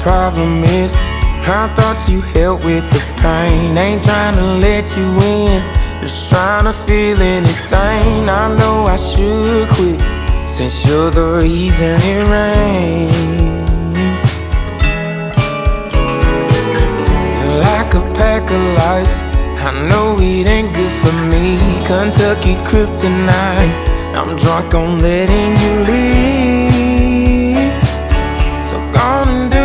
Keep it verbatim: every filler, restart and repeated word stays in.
problem is, I thought you helped with the pain. Ain't trying to let you in, just trying to feel anything. I know I should quit, since you're the reason it rains. You're like a pack of lies, I know it ain't good for me. Kentucky kryptonite, I'm drunk on letting you leave. So gone and do